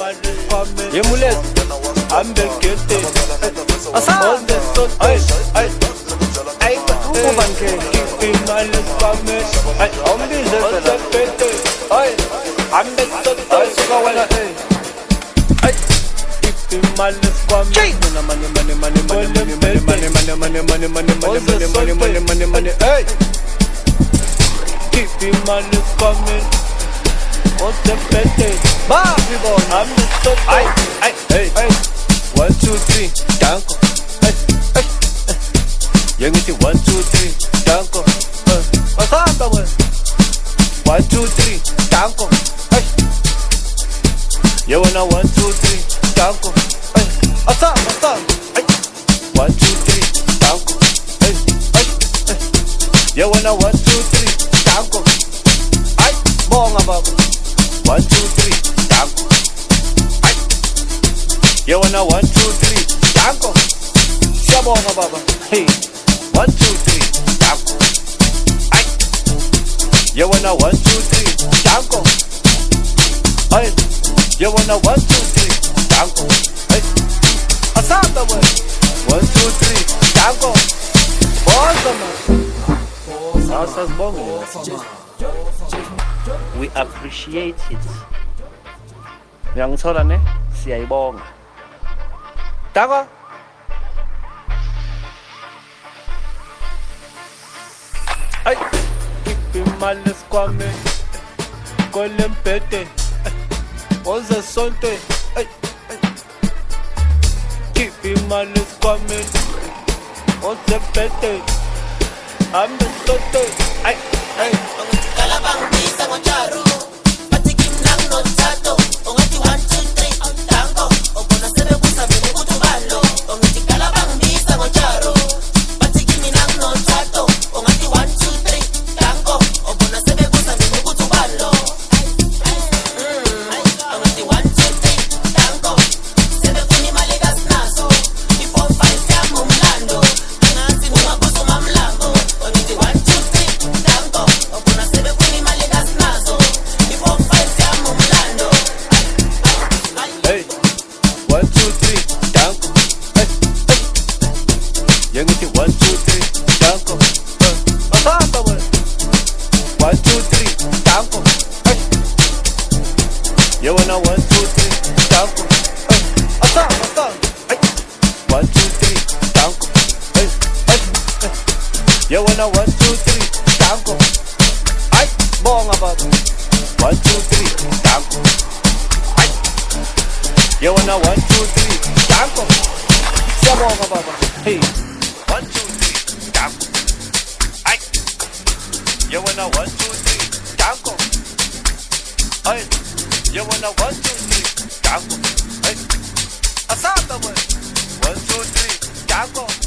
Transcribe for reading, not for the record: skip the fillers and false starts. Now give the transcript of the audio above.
Yemulet, I'm the kitty. All the stuff, ay, keeping my lips coming. I'm the kitty. I'm the keeping my lips coming. Money. Hey, keeping my lips coming. What's the petty? Bobby boy, I'm the stuff. Hey. 1, 2, 3, danko. Young it 1, 2, 3, danko. What's up, boy? 1, 2, 3, danko. You wanna 1, 2, 3, danko. What's up? 1, 2, 3, danko. You wanna 1, 2, 3, danko. Bonga baba. 1, 2, 3, danko. You wanna 1, 2, 3, danko. Shabonga baba. Hey, 1, 2, 3, danko. You wanna 1, 2, 3, danko. Hey, you wanna 1, 2, 3, danko. Hey, asanda we. 1, 2, 3, danko. Bonga man. Asas bonga. We appreciate it. Yang solane siyayibonga. Tako. Ay, ipimalis kwami. Kolempete. Oza sonte. Ay. Ipimalis kwami. Oza pete. Ambe sonte. Ay. Kalabang bisa ngocharu. Patikim lang no tato. Ongati 1, 2, 3, tango. Obona sebe kusa bebe kutubalo. Ongati kalabang bisa ngocharu. Patikim lang no tato. Ongati 1, 2, 3, tango. Obona sebe kusa bebe kutubalo. Ongati 1, 2, 3, tango. Sebe kuni malegas naso. Before 5 ya mumlando. Ngati mumabuso mamlango. Ongati 1, 2, 3, tango. Obona sebe kuni malegas naso. Before 5 ya mumlando. Hey, 1, 2, 3, danko. Hey. Young it 1, 2, 3, danko. Asamba we. 1, 2, 3, danko. Hey. You wanna 1, 2, 3, danko. Hey. Asamba. Hey. 1, 2, 3, danko. Hey. You wanna 1, 2, 3, danko. Ay, bonga baba. 1, 2, 3, danko. You wanna 1, 2, 3, danko. Shabonga baba. Hey, 1, 2, 3, danko. Ay, you wanna 1, 2, 3, danko. Ay, you wanna 1, 2, 3, danko. Ay, asanda we. 1, 2, 3, danko.